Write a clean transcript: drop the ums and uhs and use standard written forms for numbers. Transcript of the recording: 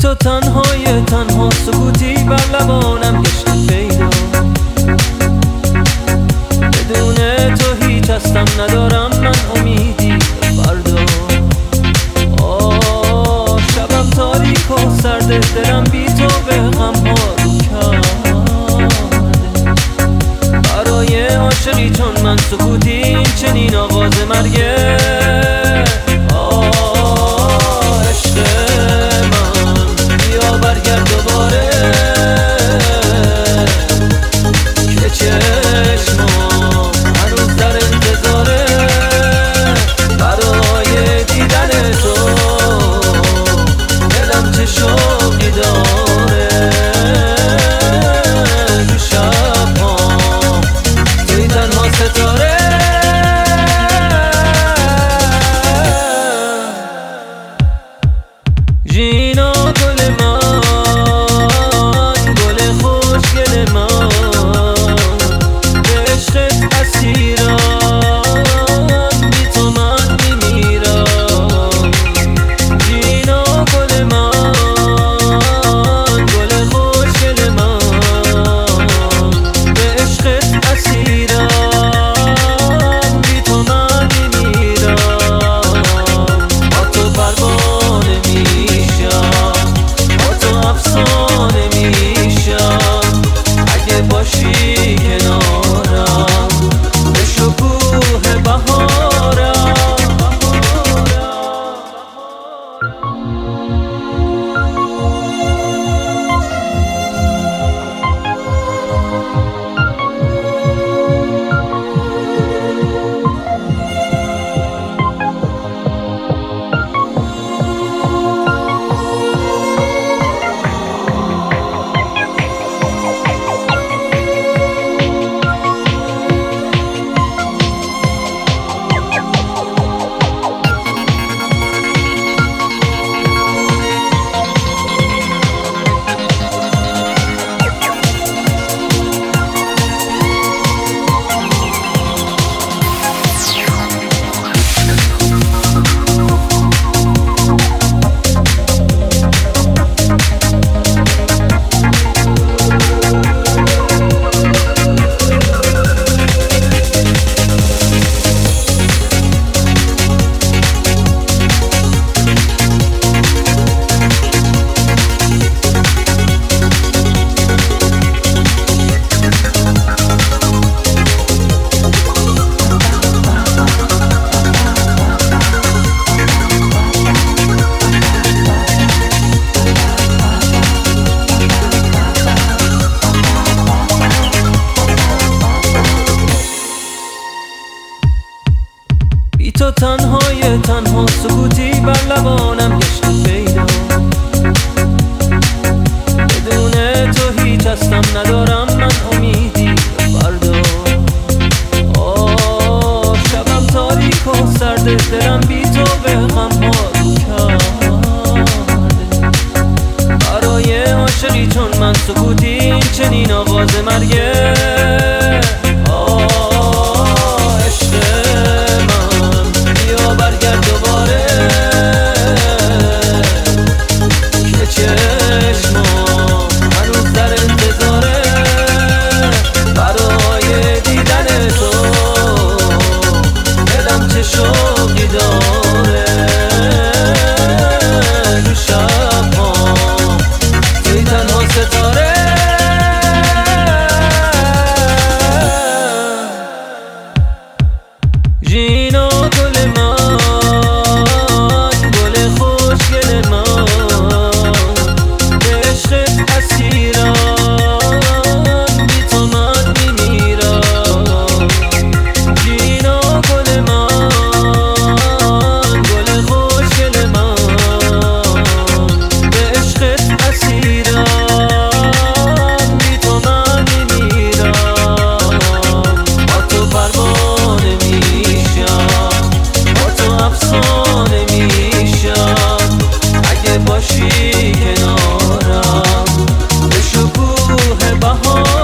تو تنهای تنها سکوتی بر لبانم گشت پیدا. بدون تو هیچ هستم ندارم من امیدی به فردا. شبم تاریک و سرده، دلم بی تو به غم ها رو کرده. برای عاشقی چون من سکوتی این چنین آغاز مرگه. ژینا گل من، گل خوشگل من، به عشقت اسیرم، بی تو من میمیرم. ژینا گل من، گل خوشگل من، به عشقت اسیرم، بی تو من میمیرم. با تو پروانه افسانه میشم اگه باشی کنارم، به شکوه بهارم. بی تو تنهای تنها سکوتی بر لبانم گشت پیدا. بدون تو هیچ هستم ندارم من امیدی به فردا. شبم تاریک و سرده، دلم بی تو به غم ها رو کرده. برای عاشقی چون من سکوتی این چنین آغاز مرگه. ژینا گل من، گل خوشگل من، به عشقت اسیرم، بی تو من میمیرم. ژینا گل من، گل خوشگل من، به عشقت اسیرم، بی تو من میمیرم. با تو پروانه افسانه میشم اگه باشی کنارم، به شکوه بهارم.